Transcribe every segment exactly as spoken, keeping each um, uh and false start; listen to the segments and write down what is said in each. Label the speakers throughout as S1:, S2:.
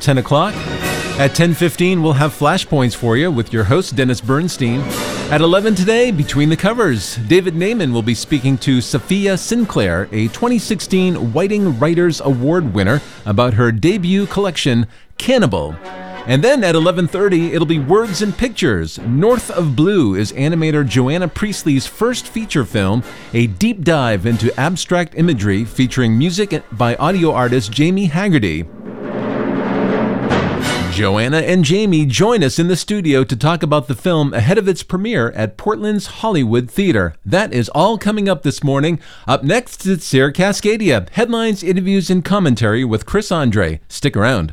S1: ten o'clock. At ten fifteen, we'll have flashpoints for you with your host, Dennis Bernstein. At eleven today, Between the Covers, David Naiman will be speaking to Sophia Sinclair, a twenty sixteen Whiting Writers Award winner, about her debut collection, Cannibal. And then at eleven thirty, it'll be Words and Pictures. North of Blue is animator Joanna Priestley's first feature film, a deep dive into abstract imagery featuring music by audio artist Jamie Haggerty. Joanna and Jamie join us in the studio to talk about the film ahead of its premiere at Portland's Hollywood Theater. That is all coming up this morning. Up next, it's Sarah Cascadia. Headlines, interviews, and commentary with Chris Andre. Stick around.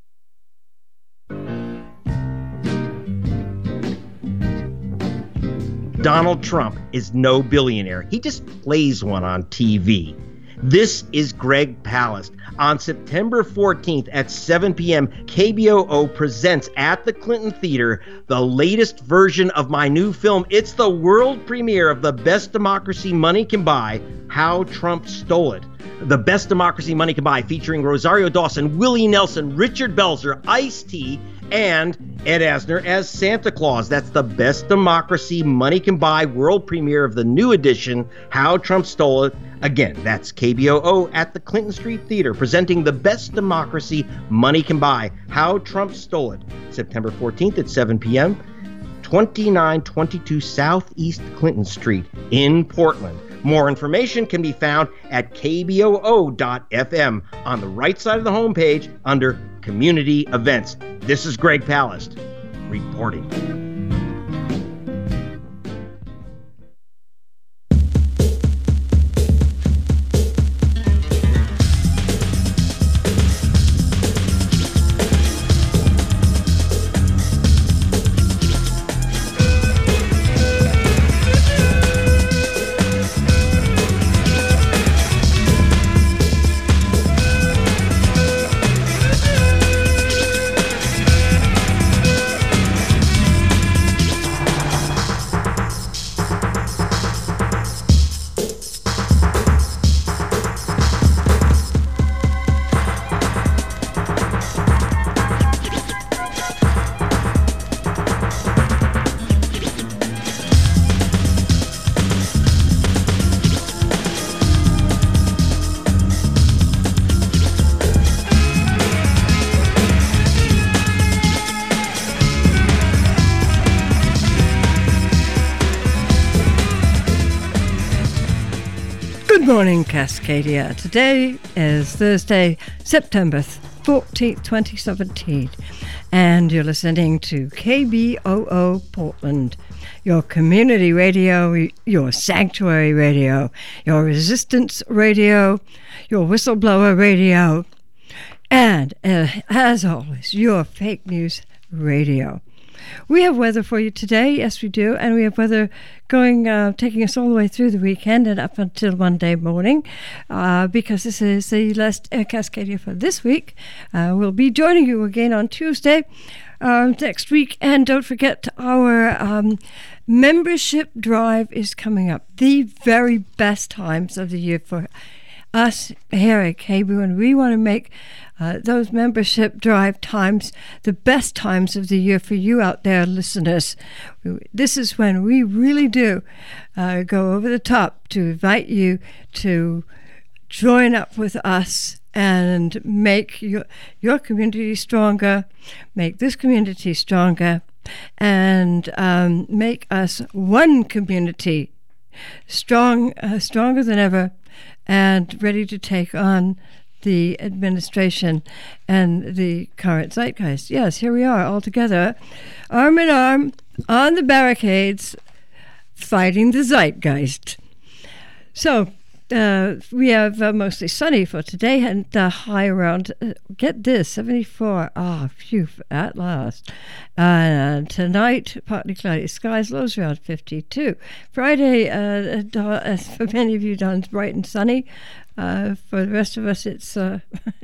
S2: Donald Trump is no billionaire. He just plays one on T V. This is Greg Palast. On September fourteenth at seven p.m., K B O O presents at the Clinton Theater the latest version of my new film. It's the world premiere of The Best Democracy Money Can Buy, How Trump Stole It. The Best Democracy Money Can Buy, featuring Rosario Dawson, Willie Nelson, Richard Belzer, Ice-T, and Ed Asner as Santa Claus. That's The Best Democracy Money Can Buy world premiere of the new edition, How Trump Stole It. Again, that's K B O O at the Clinton Street Theater, presenting The Best Democracy Money Can Buy, How Trump Stole It. September fourteenth at seven p.m., twenty-nine twenty-two Southeast Clinton Street in Portland. More information can be found at k b o o dot f m on the right side of the homepage under Community Events. This is Greg Palast reporting.
S3: Good morning, Cascadia. Today is Thursday, September fourteenth, twenty seventeen, and you're listening to K B O O Portland, your community radio, your sanctuary radio, your resistance radio, your whistleblower radio, and uh, as always, your fake news radio. We have weather for you today, yes we do, and we have weather going, uh, taking us all the way through the weekend and up until Monday morning, uh, because this is the last uh, Cascadia for this week. Uh, we'll be joining you again on Tuesday uh, next week, and don't forget our um, membership drive is coming up. The very best times of the year for us here at K B O O, and we want to make uh, those membership drive times the best times of the year for you out there, listeners. This is when we really do uh, go over the top to invite you to join up with us and make your, your community stronger, make this community stronger, and um, make us one community strong, uh, stronger than ever, and ready to take on the administration and the current zeitgeist. Yes, here we are all together, arm in arm, on the barricades, fighting the zeitgeist. So, uh, we have uh, mostly sunny for today, and uh, high around, uh, get this, seventy-four. Ah, oh, phew, at last. Uh, tonight, partly cloudy skies, lows around fifty-two. Friday, uh, uh, for many of you, dawn's bright and sunny. Uh, for the rest of us, it's uh,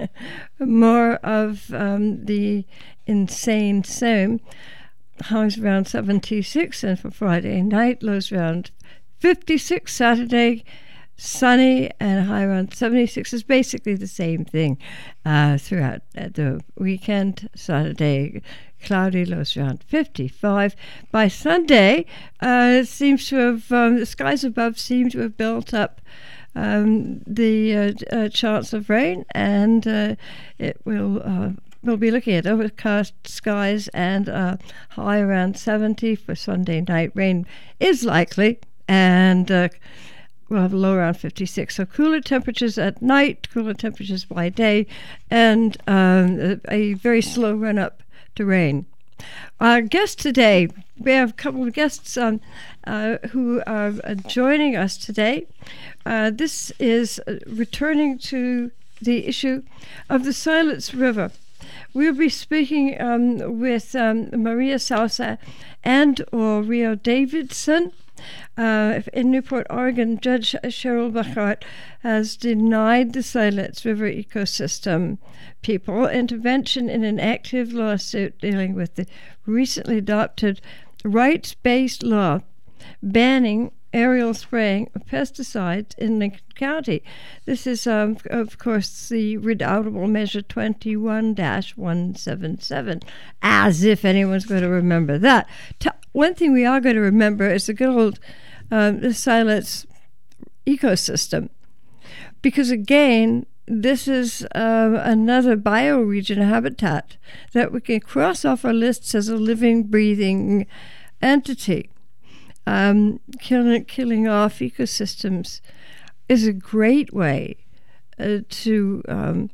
S3: more of um, the insane same. Highs around seventy-six, and for Friday night, lows around fifty-six. Saturday, sunny and high around seventy-six is basically the same thing uh, throughout the weekend. Saturday, cloudy, lows around fifty-five. By Sunday, uh, it seems to have, um, the skies above seem to have built up um, the uh, uh, chance of rain, and uh, it will... Uh, We'll be looking at overcast skies and uh, high around seventy for Sunday night. Rain is likely, and uh, we'll have a low around fifty-six. So cooler temperatures at night, cooler temperatures by day, and um, a, a very slow run-up to rain. Our guest today, we have a couple of guests um, uh, who are uh, joining us today. Uh, this is uh, returning to the issue of the Silence River. We'll be speaking um, with um, Maria Sousa and or Rio Davidson. Uh, in Newport, Oregon, Judge Cheryl Baccarat has denied the Silence River ecosystem people intervention in an active lawsuit dealing with the recently adopted rights-based law banning aerial spraying of pesticides in Lincoln County. This is, um, of course, the redoubtable Measure twenty-one dash one seventy-seven, as if anyone's going to remember that. T- one thing we are going to remember is the good old um, Silence ecosystem, because, again, this is uh, another bioregion habitat that we can cross off our lists as a living, breathing entity. Um, killing, killing off ecosystems is a great way uh, to um,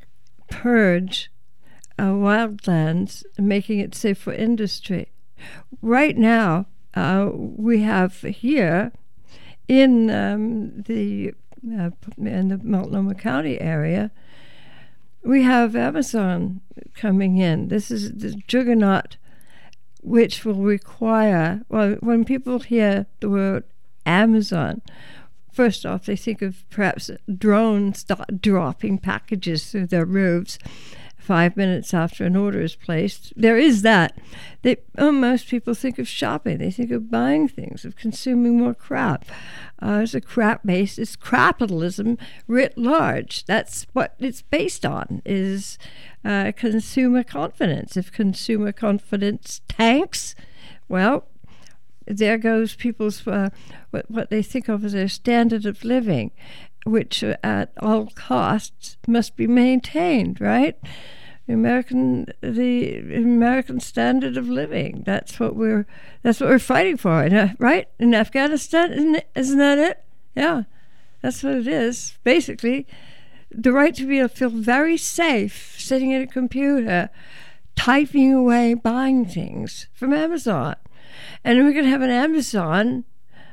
S3: purge uh, wildlands, making it safe for industry. Right now, uh, we have here in um, the uh, in the Multnomah County area, we have Amazon coming in. This is the juggernaut, which will require, well, when people hear the word Amazon, first off, they think of perhaps drones dropping packages through their roofs five minutes after an order is placed. There is that. They, oh, most people think of shopping. They think of buying things, of consuming more crap. Uh, it's a crap-based, it's capitalism writ large. That's what it's based on, is uh, consumer confidence. If consumer confidence tanks, well, there goes people's, uh, what, what they think of as their standard of living, which uh, at all costs must be maintained, right? American, the American standard of living. That's what we're. That's what we're fighting for, right? In Afghanistan, isn't, it, isn't that it? Yeah, that's what it is. Basically, the right to be able to feel very safe sitting at a computer, typing away, buying things from Amazon, and we're going to have an Amazon.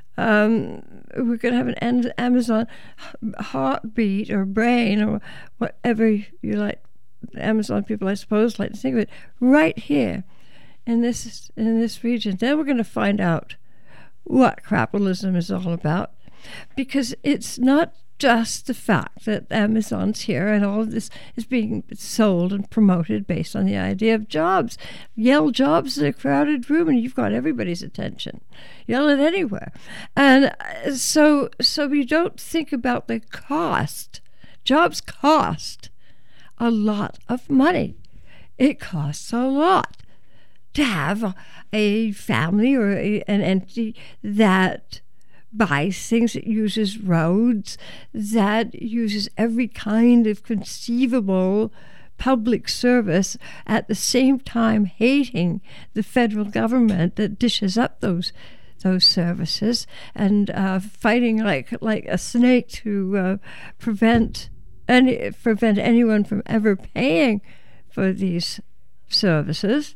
S3: Um, we're going to have an Amazon heartbeat or brain or whatever you like. Amazon people, I suppose, like to think of it, right here in this in this region. Then we're going to find out what capitalism is all about, because it's not just the fact that Amazon's here and all of this is being sold and promoted based on the idea of jobs. Yell jobs in a crowded room and you've got everybody's attention. Yell it anywhere. And so, so we don't think about the cost. Jobs cost a lot of money. It costs a lot to have a, a family or a, an entity that buys things, that uses roads, that uses every kind of conceivable public service, at the same time hating the federal government that dishes up those those services, and uh, fighting like like a snake to uh, prevent Any, prevent anyone from ever paying for these services.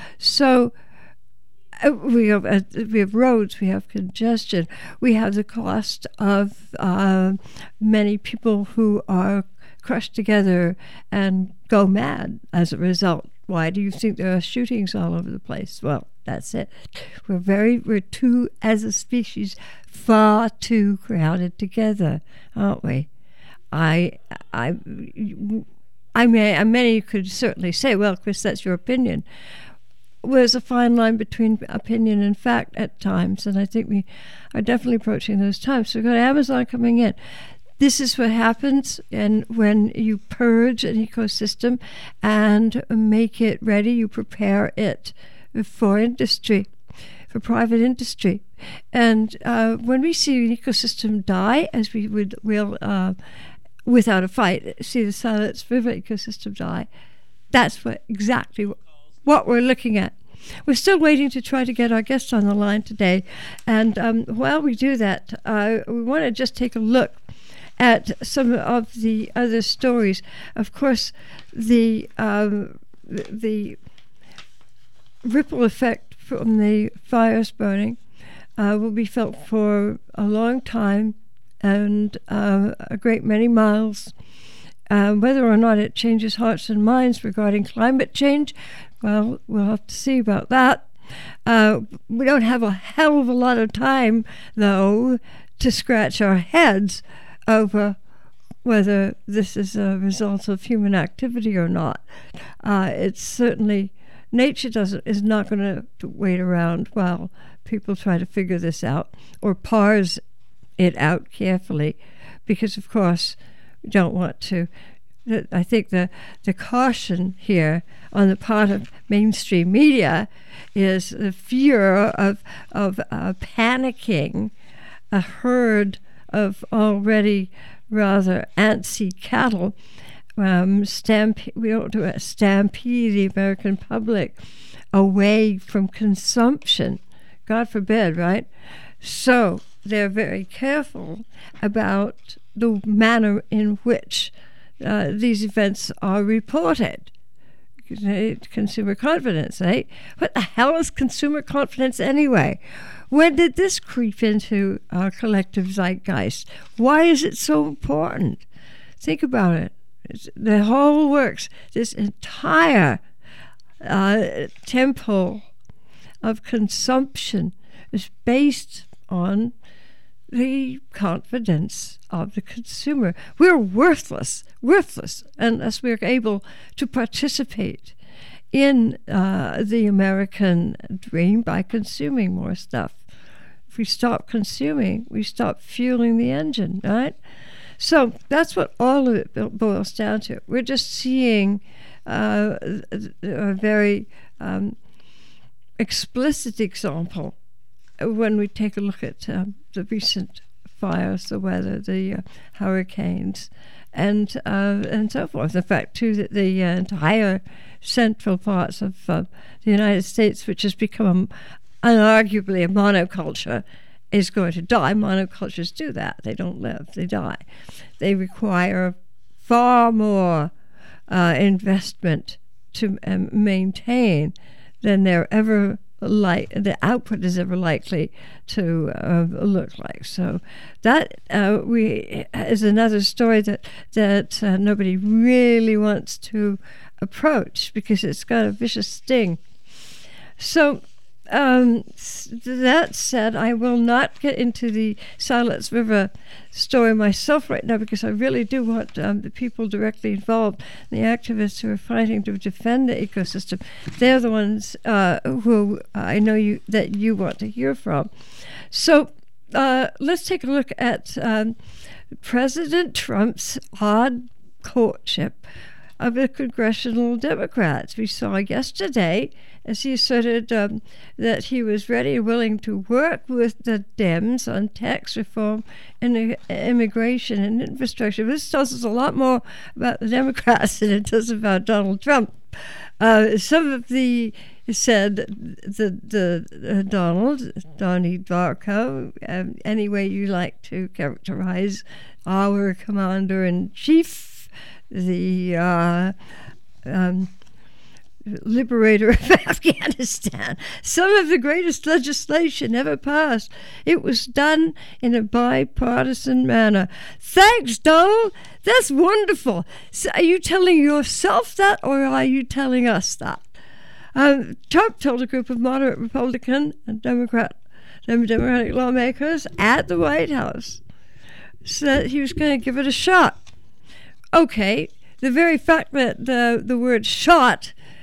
S3: So uh, we have uh, we have roads, we have congestion, we have the cost of uh, many people who are crushed together and go mad as a result. Why do you think there are shootings all over the place? Well, that's it. We're very, we're too, as a species, far too crowded together, aren't we? I, I, I may, many could certainly say, well, Chris, that's your opinion. was a fine line between opinion and fact at times, and I think we are definitely approaching those times. So we've got Amazon coming in. This is what happens, and when you purge an ecosystem and make it ready, you prepare it for industry, for private industry. And uh, when we see an ecosystem die, as we would will uh, without a fight, see the Silence River ecosystem die, that's what exactly what, what we're looking at. We're still waiting to try to get our guest on the line today, and um, while we do that, uh, we want to just take a look at some of the other stories. Of course, the um, the ripple effect from the fires burning uh, will be felt for a long time and uh, a great many miles. Uh, whether or not it changes hearts and minds regarding climate change, well, we'll have to see about that. Uh, we don't have a hell of a lot of time, though, to scratch our heads over whether this is a result of human activity or not. Uh, it's certainly, nature doesn't is not going to wait around while people try to figure this out or parse it out carefully, because of course we don't want to. I think the the caution here on the part of mainstream media is the fear of of uh, panicking a herd of already rather antsy cattle. Um, stampede, we don't do it, stampede the American public away from consumption. God forbid, right? So they're very careful about the manner in which uh, these events are reported. Consumer confidence, eh? What the hell is consumer confidence anyway? When did this creep into our collective zeitgeist? Why is it so important? Think about it. It's, the whole works, this entire uh, temple of consumption is based on the confidence of the consumer. We're worthless, worthless, unless we're able to participate in uh, the American dream by consuming more stuff. If we stop consuming, we stop fueling the engine, right? So that's what all of it boils down to. We're just seeing uh, a very um, explicit example when we take a look at um, the recent fires, the weather, the uh, hurricanes, and uh, and so forth. The fact, too, that the uh, entire central parts of uh, the United States, which has become unarguably a monoculture, is going to die. Monocultures do that. They don't live, they die. They require far more uh, investment to um, maintain than they're ever like the output is ever likely to uh, look like. So that uh, we is another story that that uh, nobody really wants to approach because it's got a vicious sting. So um, that said, I will not get into the Silence River story myself right now because I really do want um, the people directly involved, the activists who are fighting to defend the ecosystem. They're the ones uh, who I know you that you want to hear from. So uh, let's take a look at um, President Trump's odd courtship of the congressional Democrats. We saw yesterday as he asserted um, that he was ready and willing to work with the Dems on tax reform and immigration and infrastructure. This tells us a lot more about the Democrats than it does about Donald Trump. Uh, some of the said the the uh, Donald, Donnie Darko, um, any way you like to characterize our commander-in-chief, the uh, um, liberator of Afghanistan. Some of the greatest legislation ever passed. It was done in a bipartisan manner. Thanks, Donald. That's wonderful. So are you telling yourself that, or are you telling us that? Um, Trump told a group of moderate Republican and Democrat, Democratic lawmakers at the White House so that he was going to give it a shot. Okay, the very fact that the the word "shot"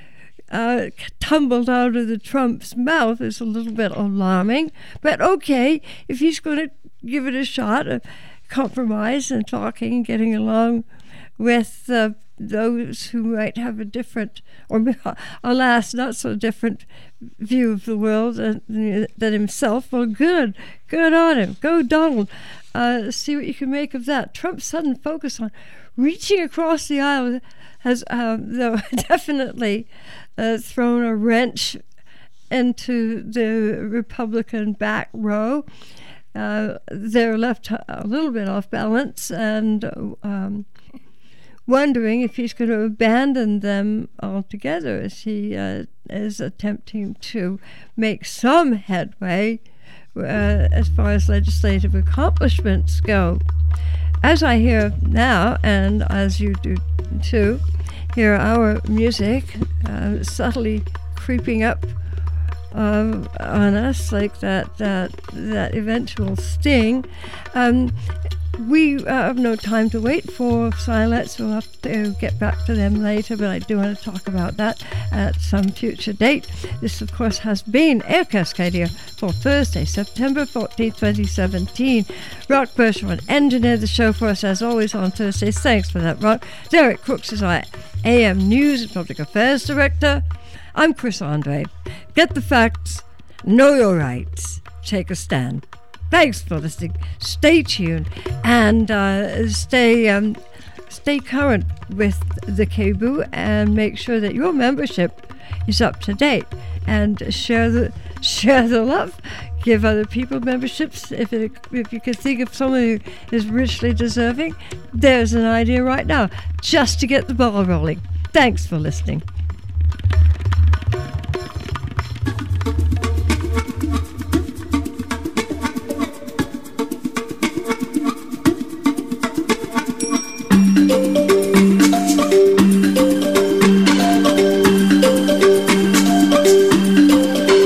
S3: uh, tumbled out of the Trump's mouth is a little bit alarming. But okay, if he's going to give it a shot, a compromise and talking and getting along with uh, those who might have a different, or alas, not so different view of the world than, than himself, well, good, good on him. Go, Donald. Uh, see what you can make of that. Trump's sudden focus on reaching across the aisle has um, though definitely uh, thrown a wrench into the Republican back row. Uh, they're left a little bit off balance and um, wondering if he's going to abandon them altogether as he uh, is attempting to make some headway uh, as far as legislative accomplishments go. As I hear now, and as you do too, hear our music uh, subtly creeping up uh, on us like that, that, that eventual sting. Um, We uh, have no time to wait for silence. We'll have to get back to them later, but I do want to talk about that at some future date. This, of course, has been Air Cascadia for Thursday, September fourteenth, twenty seventeen. Rock Bershman engineered the show for us, as always, on Thursdays. Thanks for that, Rock. Derek Crooks is our A M News and Public Affairs Director. I'm Chris Andre. Get the facts, know your rights, take a stand. Thanks for listening. Stay tuned and uh, stay um, stay current with the K B O O and make sure that your membership is up to date. And share the share the love. Give other people memberships. If it, if you can think of someone who is richly deserving, there's an idea right now, just to get the ball rolling. Thanks for listening.